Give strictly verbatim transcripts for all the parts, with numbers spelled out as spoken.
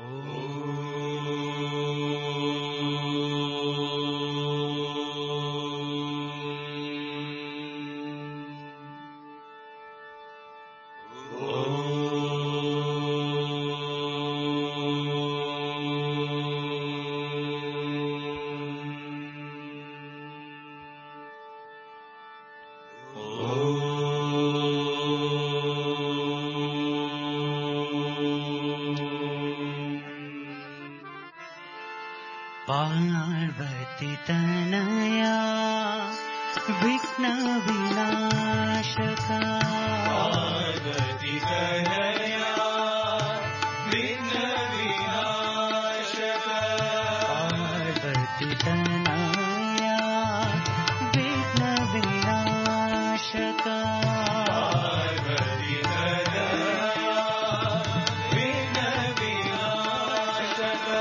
पार्वती तनया विघ्न विनाशका पार्वती तनया विघ्न विनाशका पार्वती तनया विघ्न विनाशका पार्वती तनया विघ्न विनाशका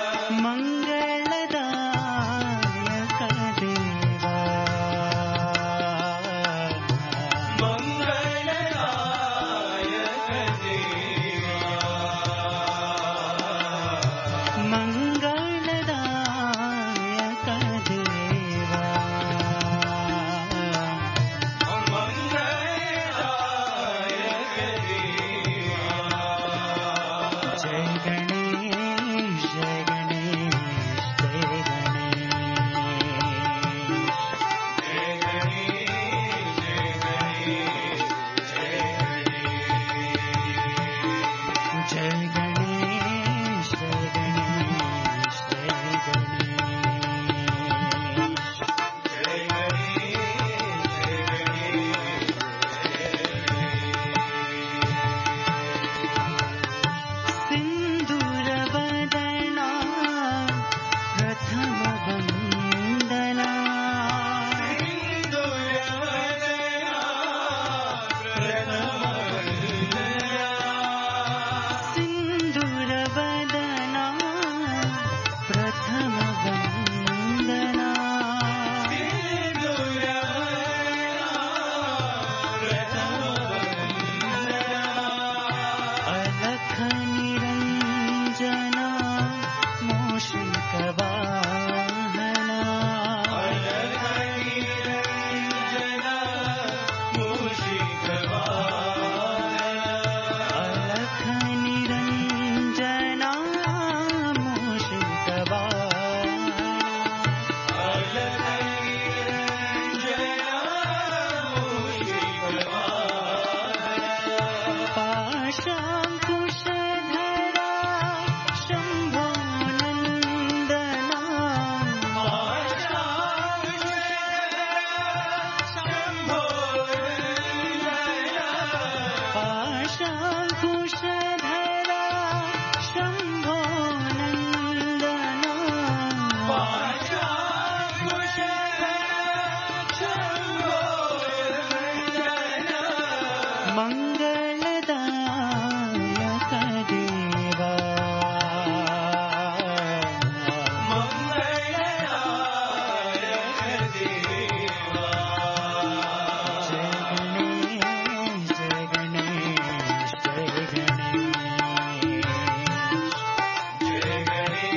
मंगलदायक देवा मंगलदायक देवा मंगलदायक देवा मंगलदायक देवा जय गणेश जय गणेश जय गणेश जय गणेश जय गणेश जय गणेश जय गणेश जय गणेश जय गणेश सिंदूर वदना प्रथम वंदना सिंदूर वदना प्रथम वंदना अलख निरंजना मूषिक वाहना अलख निरंजना मूषिक पाशाङ्कुशधरा शम्भो नन्दना पाशाङ्कुशधरा शम्भो नन्दना मंगलदायक देवा जय गणेश जय गणेश जय गणेश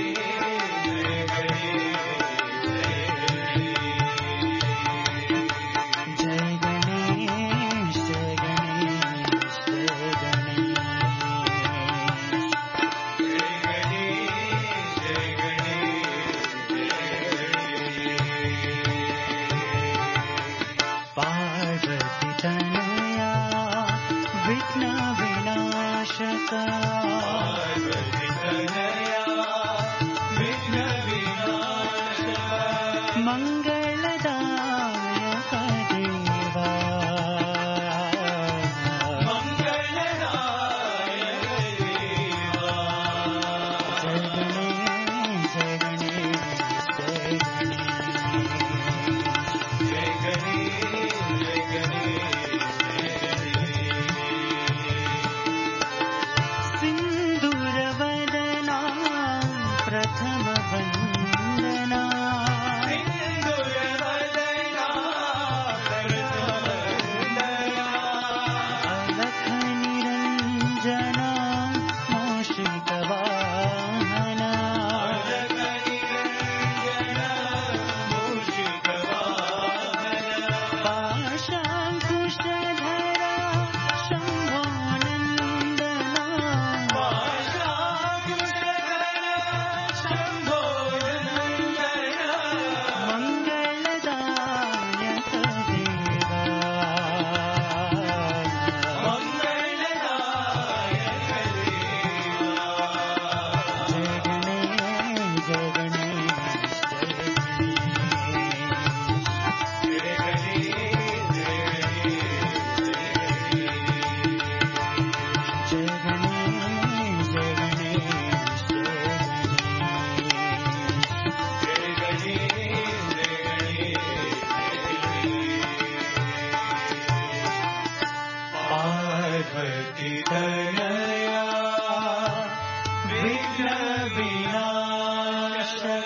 जय गणेश जय गणेश जय गणेश पार्वती तनया विघ्न विनाशका मंगलदायक देवा जय गणेश जय गणेश जय गणेश सिंदूर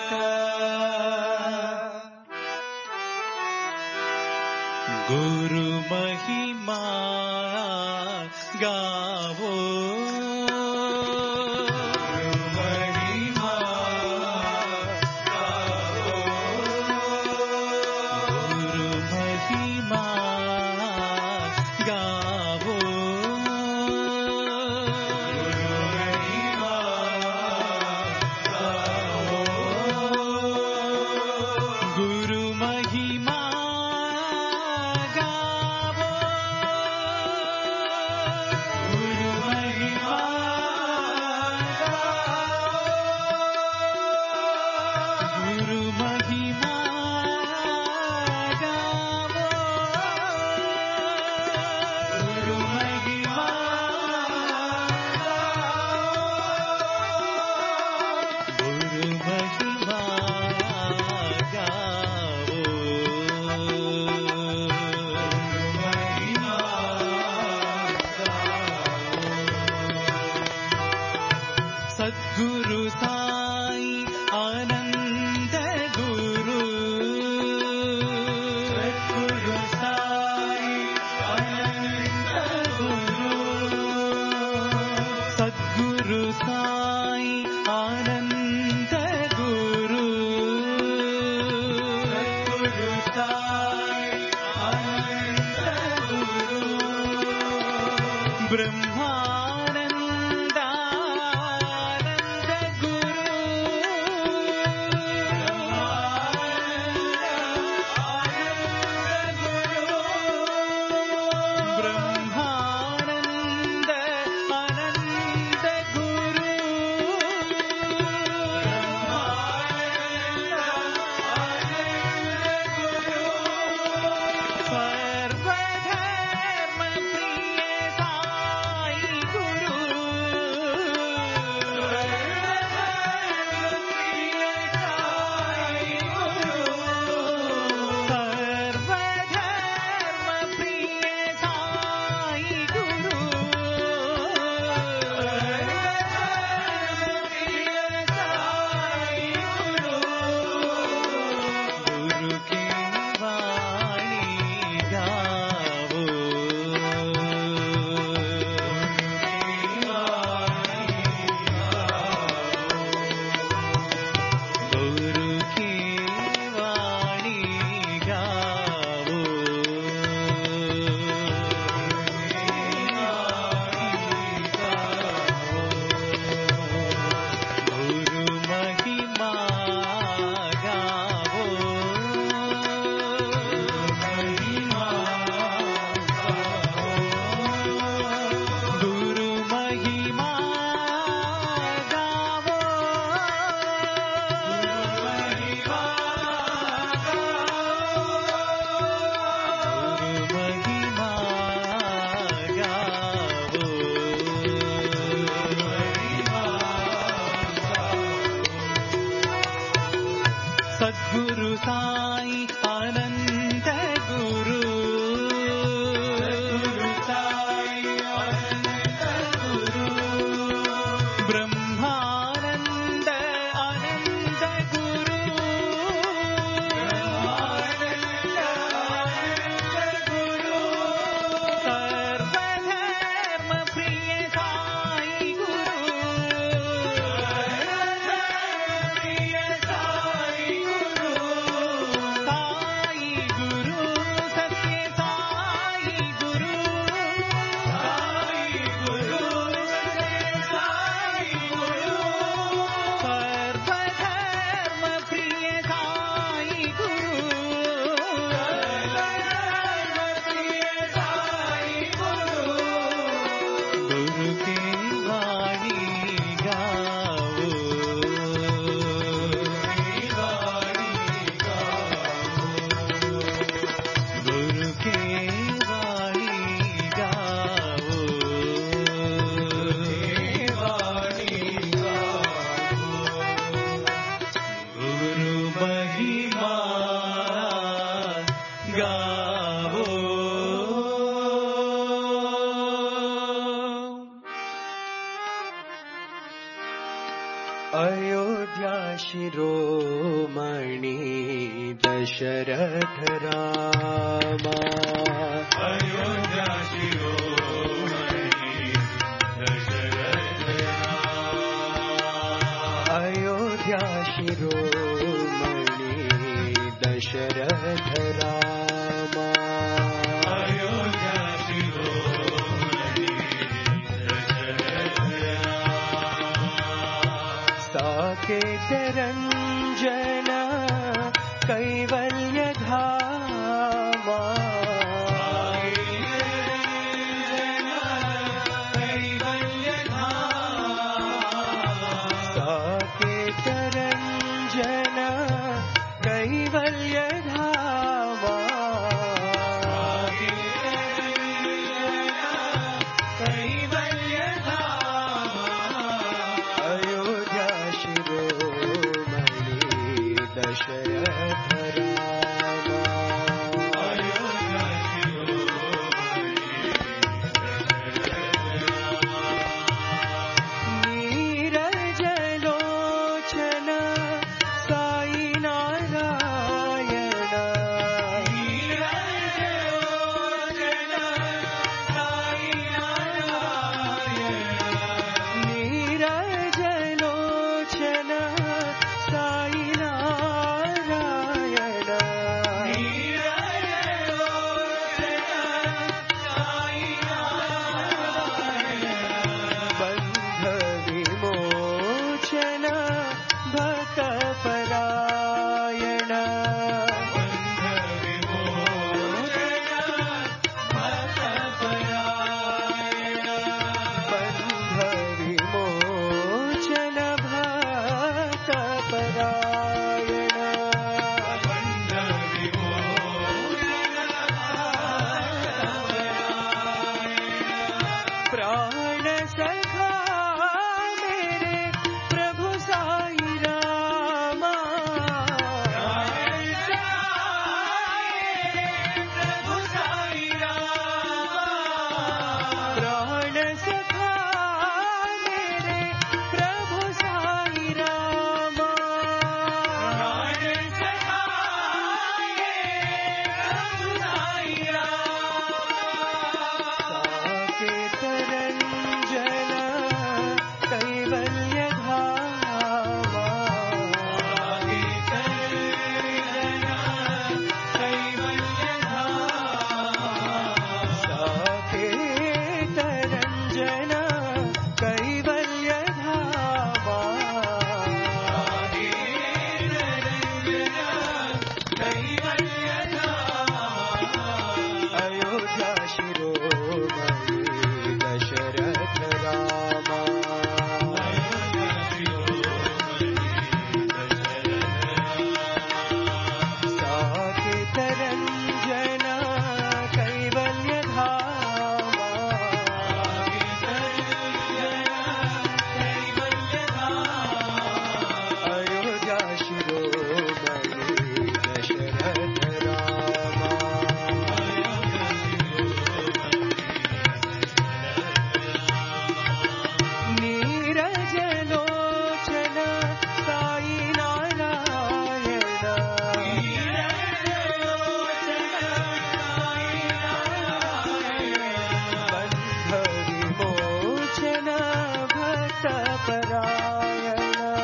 गुरु महिमा गावो गुरु महिमा गावो गुरु महिमा गावो गुरु महिमा गावो गुरु महिमा गावो गुरु महिमा अयोध्या शिरोमणि दशरथ रामा अयोध्या शिरोमणि दशरथ रामा अयोध्या शिरोमणि दशरथ रामा अयोध्या शिरोमणि दशरथ रामा साकेत रंजन कैवल्य धामा साकेत रंजन कैवल्य धामा कैवल्य धामा अयोध्या शिरोमणि दशरथ रामा अयोध्या शिरोमणि नीरज लोचन साई नारायण नीरज लोचन साई नारायण बंध विमोचन भक्त परायण बंध विमोचन भक्त परायण प्राण सखा मेरे प्रभु साई रामा प्राण सखा मेरे प्रभु साई रामा साकेत रंजन कैवल्य धामा साकेत रंजन कैवल्य धामा अयोध्या शिरोमणि दशरथ रामा साकेत रंजन कैवल्य धामा अयोध्या शिरोमणि दशरथ रामा नीरज लोचन साई नारायण बंध विमोचन भक्त परायण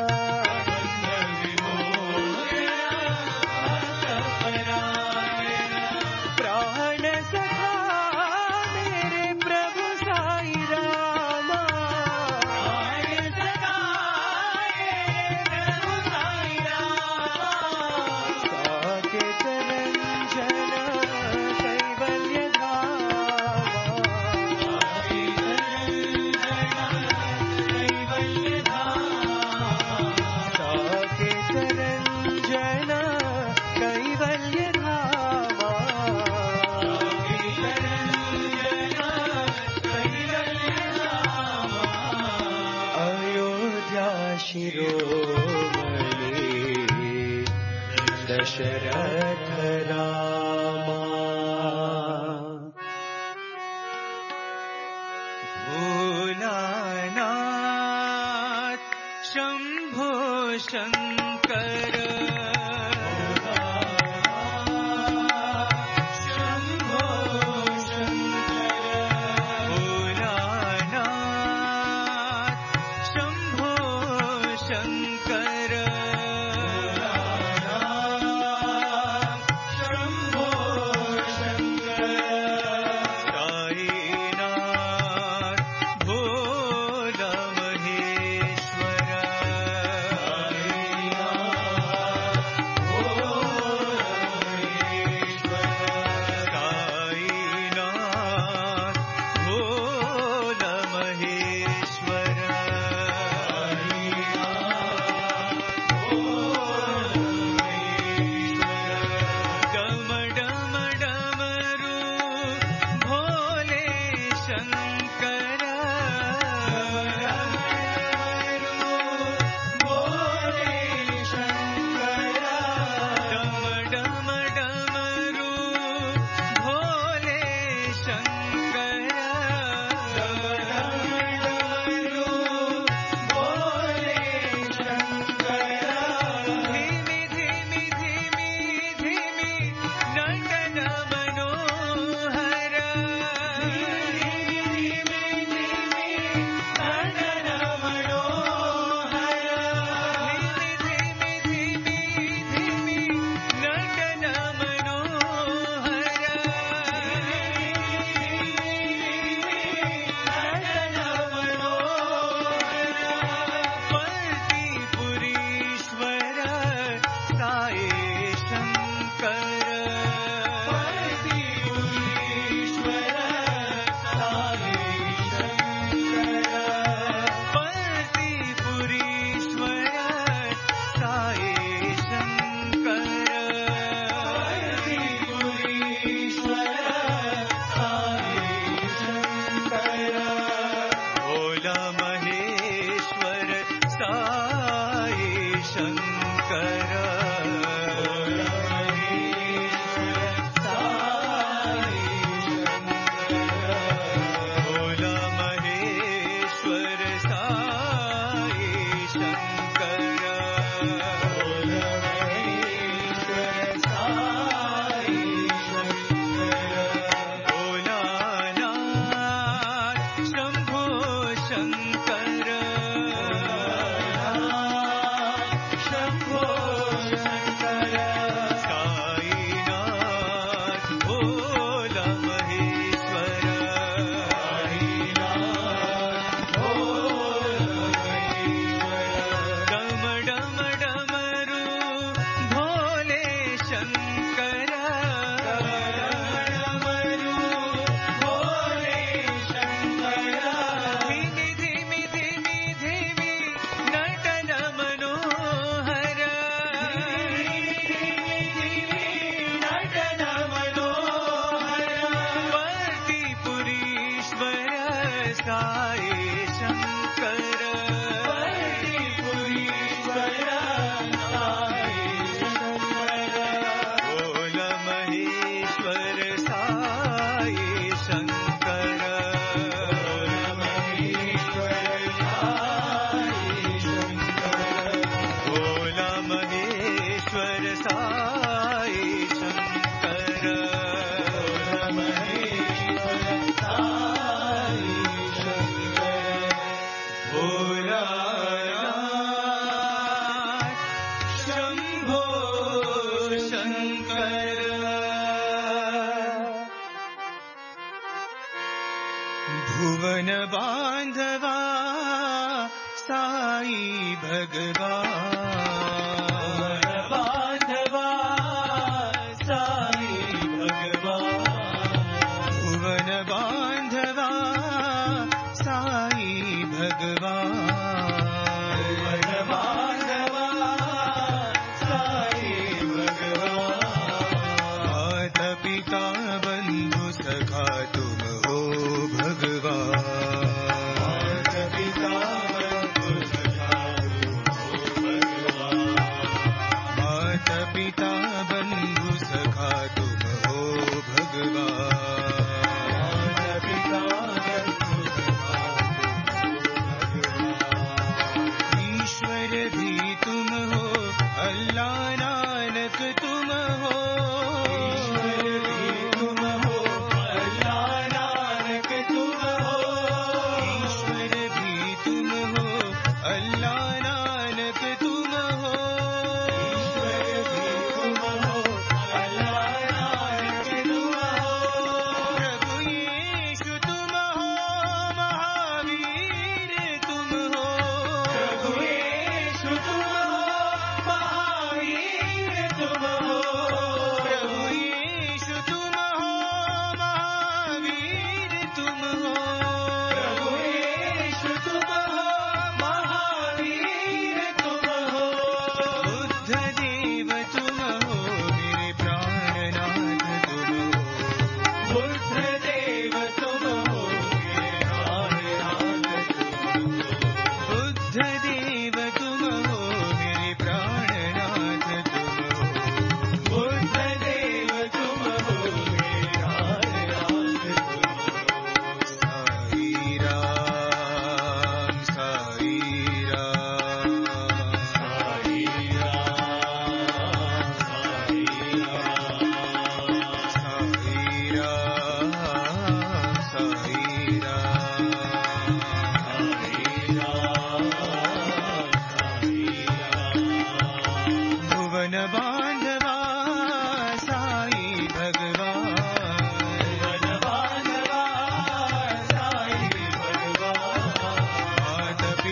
प्राण सखा मेरे प्रभु साई रामा साकेत रंजन कैवल्य धामा साकेत रंजन कैवल्य धामा अयोध्या शिरोमणि दशरथ रामा भोलानाथ शंभो शङ्कर भुवन बांधवा साई भगवान बांधवा साई भगवान भुवन बांधवा साई भगवान भुवन बांधवा साई भगवान माता पिता बंधु सखा तुम हो भगवान माता पिता बंधु सखा तुम हो भगवान माता पिता बंधु सखा तुम हो भगवान माता पिता बंधु सखा तुम हो भगवान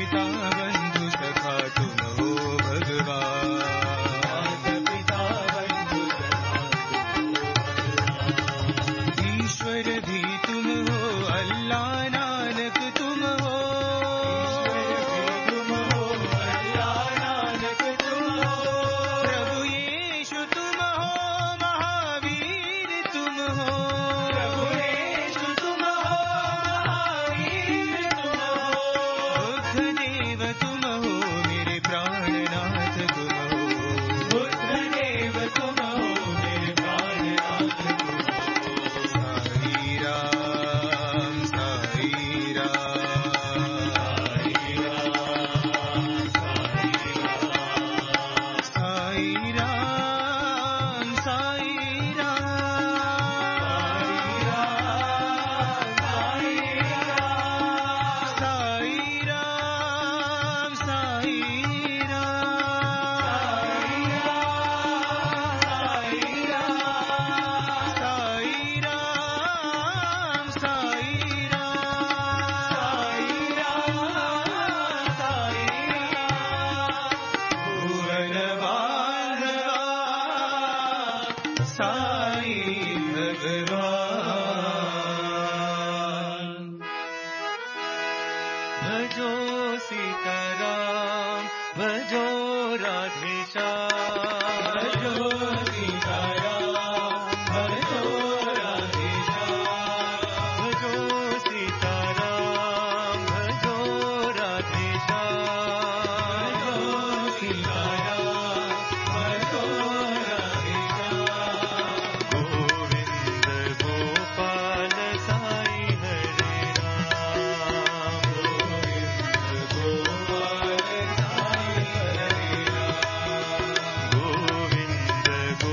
पिता बंधु सखा तुम हो भगवान। माता पिता बंधु सखा तुम हो भगवान। ईश्वर भी तुम हो अल्लाह नानक तुम हो। ईश्वर भी तुम हो अल्लाह नानक तुम हो। प्रभु यीशु तुम हो महावीर तुम हो। प्रभु यीशु तुम हो महावीर तुम हो। बुद्ध देव तुम हो मेरे प्राणनाथ तुम हो। बुद्ध देव तुम हो मेरे प्राणनाथ तुम हो। साई राम साई राम साई राम साई राम साई राम साई राम साई गोविंद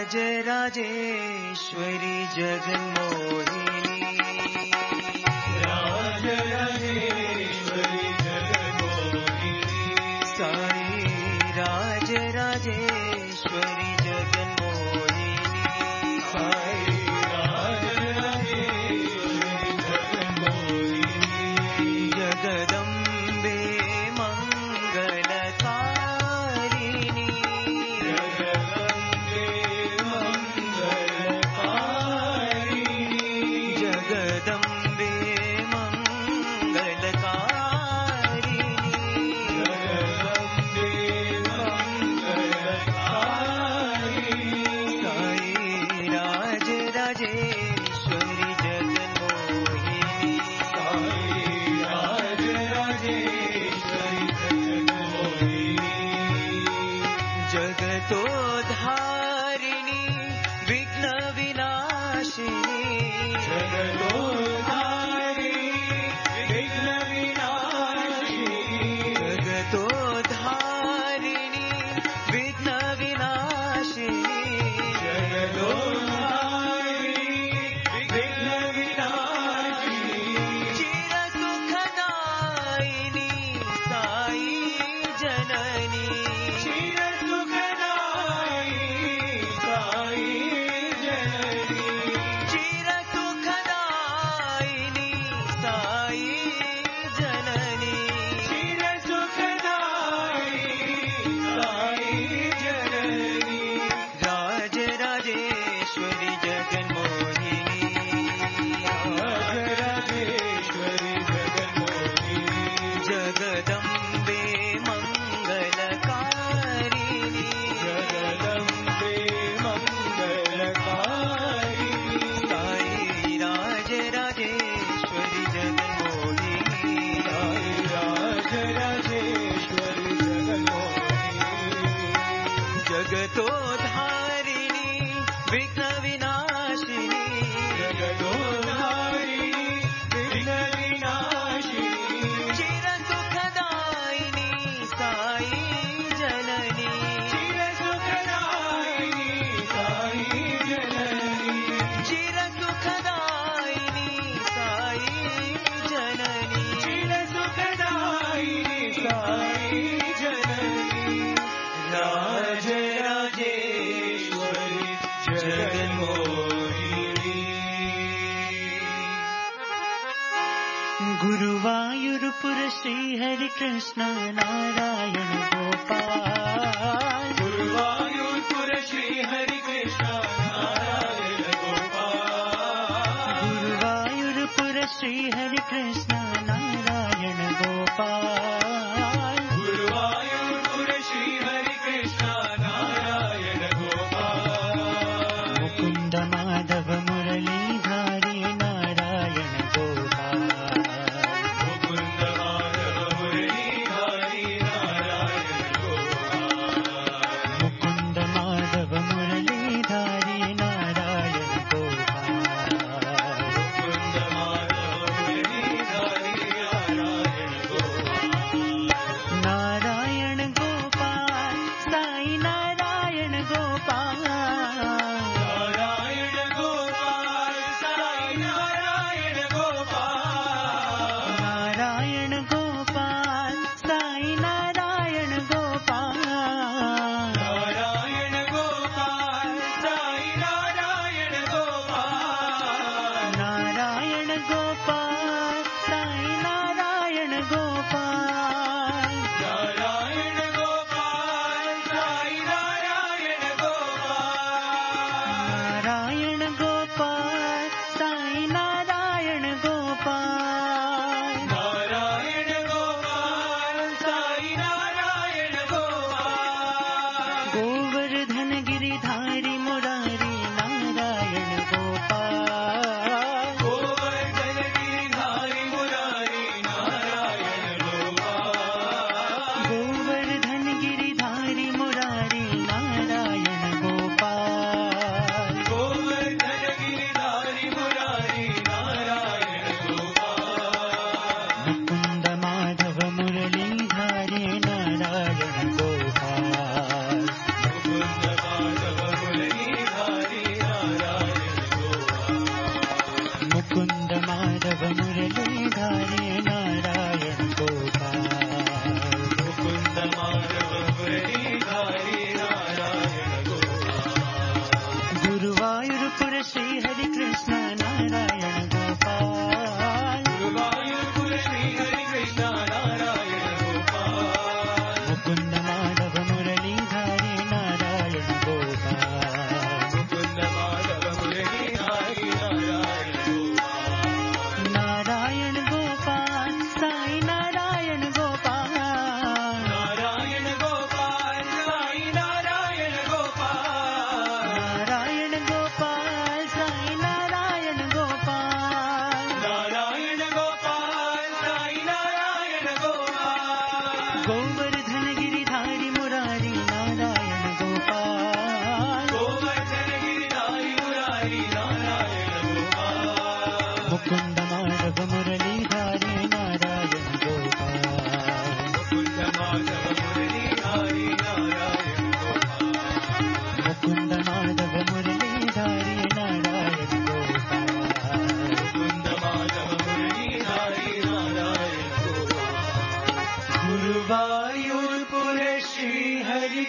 राजराजेश्वरी जगन्मोहिनी राजराजेश्वरी जगन्मोहिनी साई राजराजेश्वरी जगन्मोहिनी साई राजराजेश्वरी जगन्मोहिनी जगदम्बे मंगलकारिणी जगदम्बे मंगलकारिणी जगदम्बे मंगलकारिणी जगदम्बे मंगलकारिणी साई राजराजेश्वरी जगन्मोहिनी साई राजराजेश्वरी जगन्मोहिनी जगतोद्धारिणी विघ्न विनाशिनी जगदोद्धारिणी विघ्न विनाशिनी जगतोद्धारिणी विघ्न विनाशिनी जगदोद्धारिणी विघ्न विनाशिनी चिर सुखदायिनी साई जननी चिर सुखदायिनी साई जननी चिर सुखदायिनी साई जननी चिर सुखदायिनी साई जननी राजराजेश्वरी जगन्मोहिनी राजराजेश्वरी जगन्मोहिनी जगदम्बे मंगलकारिणी जगदम्बे मंगलकारिणी साई राजराजेश्वरी जगन्मोहिनी साई राजराजेश्वरी जगन्मोहिनी जगतोद्धारिणी विघ्न विनाशिनी जगदोद्धारिणी विघ्न विनाशिनी चिर सुखदायिनी साई जननी चिर सुखदायिनी साई जननी चिर सुखदायिनी साई जननी चिर सुखदायिनी साई जननी राजराजेश्वरी जगन्मोहिनी गुरुवायूरपुर श्री हरि कृष्ण नारायण गोपाल गुरुवायूरपुर श्री हरि कृष्ण नारायण गोपाल गुरुवायूरपुर श्री हरि कृष्ण नारायण गोपाल गुरुवायूरपुर श्री हरि कृष्ण नारायण गोपाल मुकुंद माधव मुरलीधारी नारायण गोपाल मुकुंद माधव मुरलीधारी नारायण गोपाल मुकुंद माधव मुरलीधारी नारायण गोपाल मुकुंद माधव मुरलीधारी नारायण गोपाल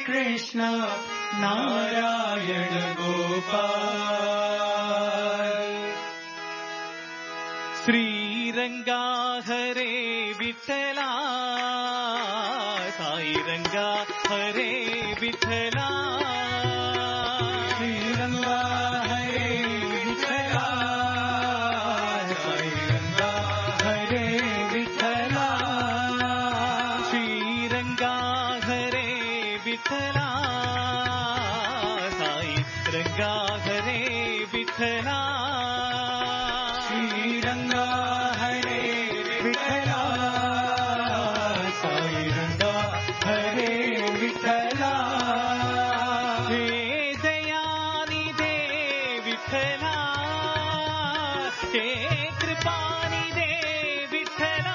कृष्ण नारायण गोपाल। श्रीरंगा हरे विठला साई रंगा हरे विठला श्रीरंगा हरे विठला साई रंगा हरे विठला श्रीरंगा हरे विठला साई रंगा हरे विठला श्रीरंगा हरे विठला साई रंगा हरे विठला। हे दयानिधे विठला हे कृपानिधे विठला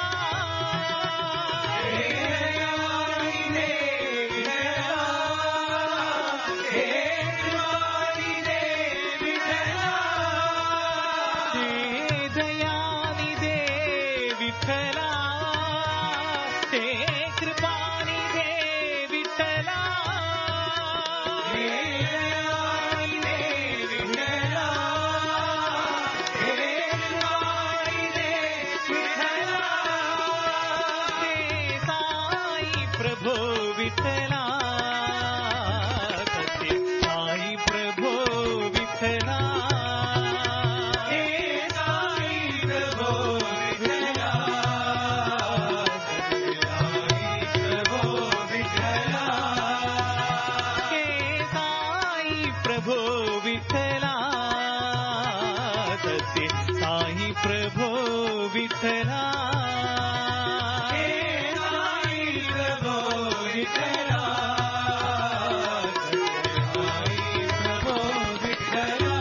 हे दयानिधे विठला हे कृपानिधे विठला हे दयानिधे विठला हे कृपानिधे विठला हे दयानिधे विठला हे कृपानिधे विठला। हे साई प्रभो विठला सत्य साई प्रभो विठला हे साई प्रभो विठला साई प्रभो विठला हे साई प्रभो विठला सत्य साई प्रभो विठला हे साई प्रभो विठला साई प्रभो विठला।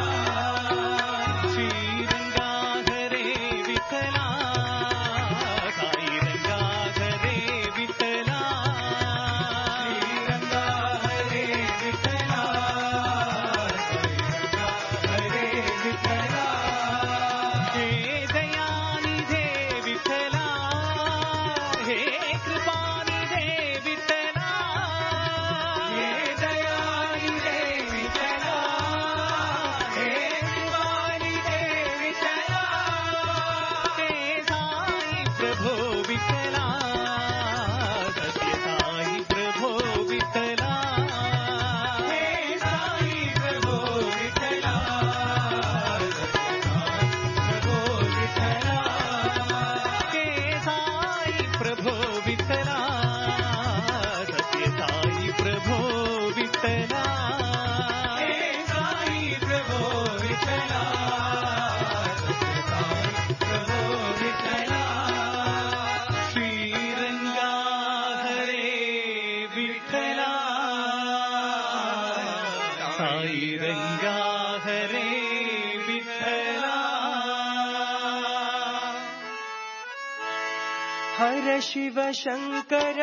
श्रीरंगा हरे विठला साई रंगा हरे विठला श्रीरंगा हरे विठला साई रंगा हरे विठला। हे दयानिधे विठला हे कृपानिधे विठला हे दयानिधे विठला हे कृपानिधे विठला। हे साई प्रभो विठला सत्य साई प्रभो विठला हे साई प्रभो विठला प्रभो विठला। हे साई प्रभो विठला सत्य साई प्रभो विठला हे साई प्रभो विठला प्रभो विठला। श्रीरंगा हरे विठला साई रंगा हरे विठला। हर शिव शंकर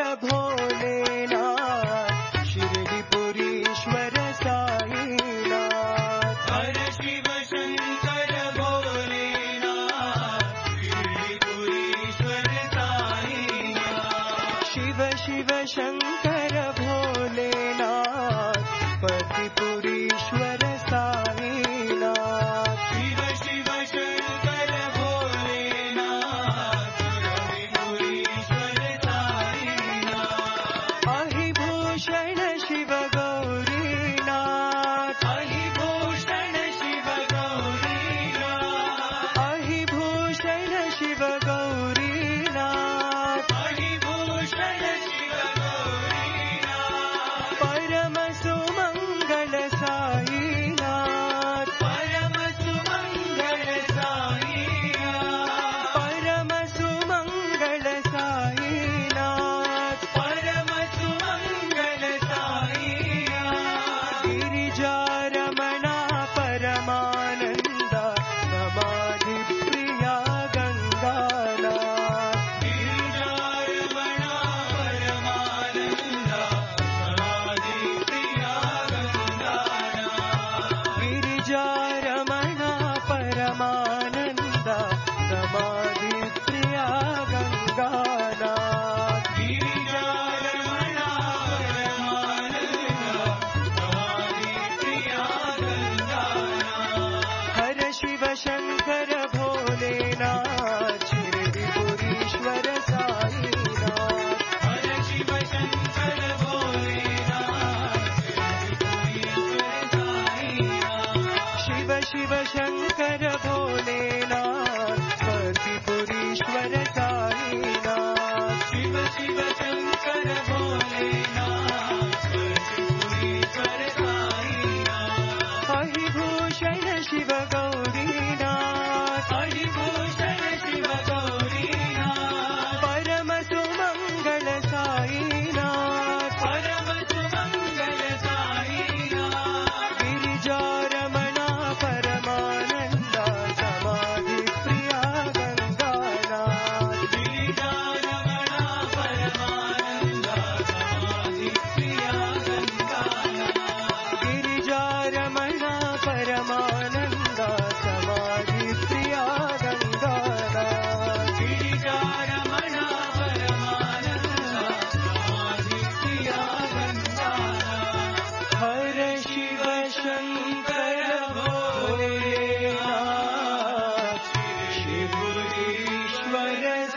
भोलेनाथ शिरडीपुरीश्वर साईनाथ। हर शिव शंकर भोलेनाथ शिरडीपुरीश्वर साईनाथ। शिव शिव शंकर भोलेनाथ पतिपुरीश्वर साईनाथ। शिव शिव शंकर भोलेनाथ पतिपुरीश्वर साईनाथ। अहिभूषण शिव गौरीनाथ अहिभूषण शिव गौरीनाथ अहिभूषण शिव गौरीनाथ अहिभूषण शिव गौरीनाथ।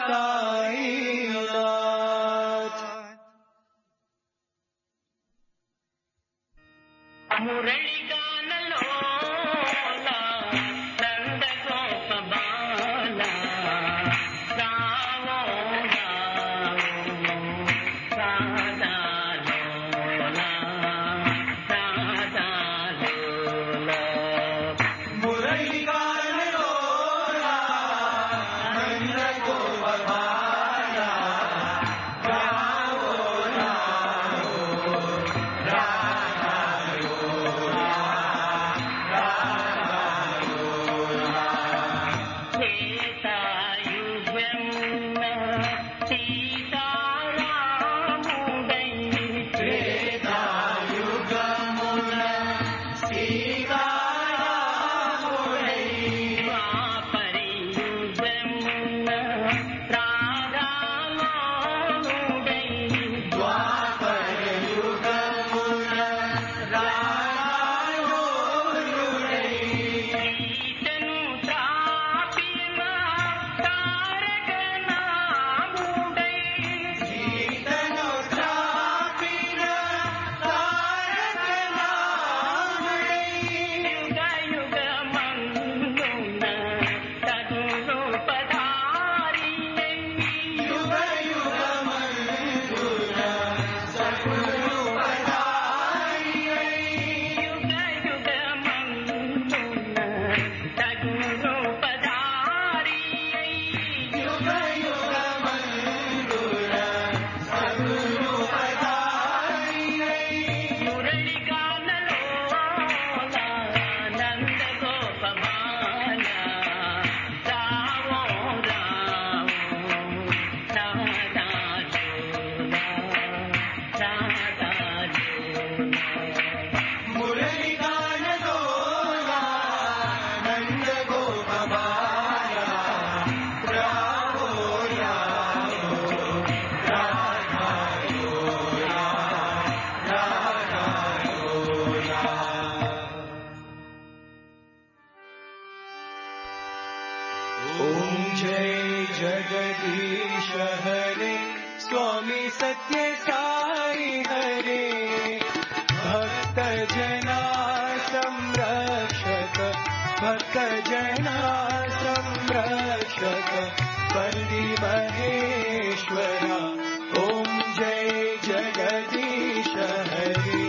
సాయినాథ్. जगदीश हरे स्वामी सत्य साई हरे भक्त जना संरक्षक भक्त जना संरक्षक वंदी महेश्वरा ओम जय जगदीश हरे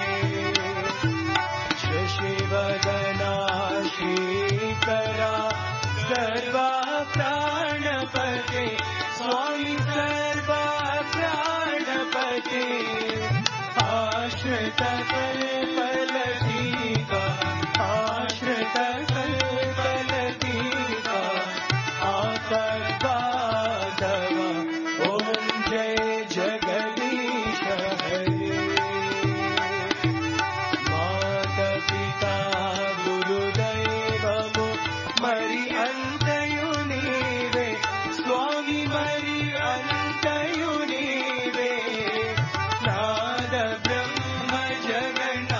शशिवदना श्रीकरा सर्वा प्राणपते स्वामी सर्वा प्राणपते आश्रित कल्पलतीका आश्रित कल्पलतीका आपद्बाधव ओम जय जगदीश हरे माता पिता गुरुदैवमु मरि अंतयु नीवे स्वामी मरि अंतयु नीवे नाद ब्रह्म जगन्नाथ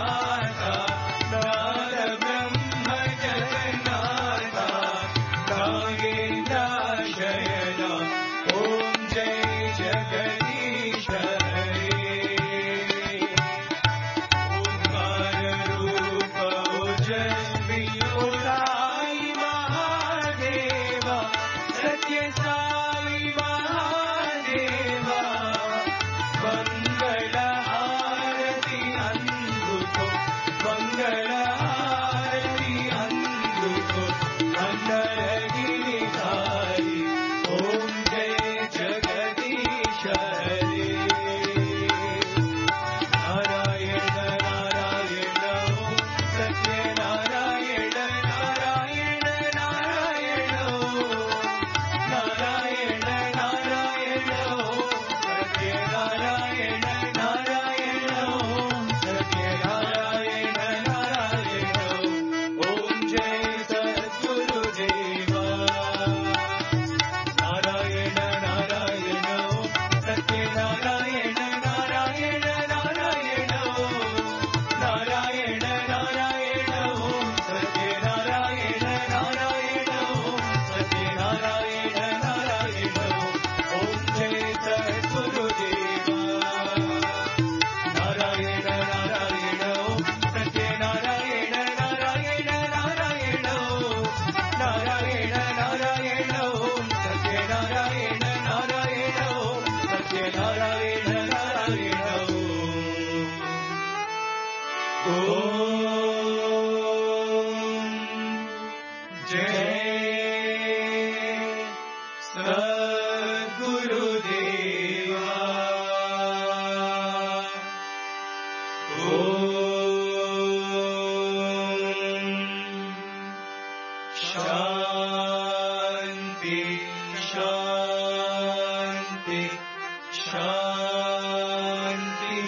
शान्तिः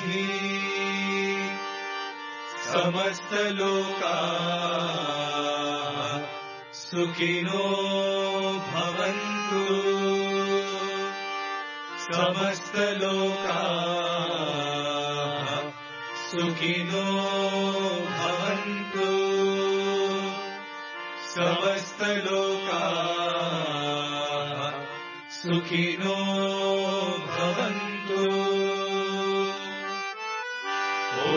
समस्तलोकाः सुखिनो भवन्तु समस्तलोकाः सुखिनो भवन्तु समस्तलोकाः सुखिनो भवन्तु ॐ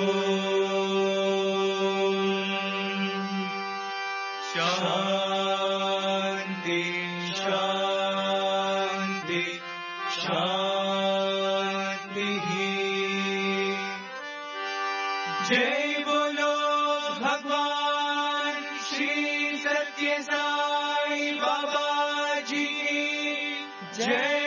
शान्ति शान्ति शान्तिः जय बोलो भगवान श्री सत्य साई बाबा जी की जय।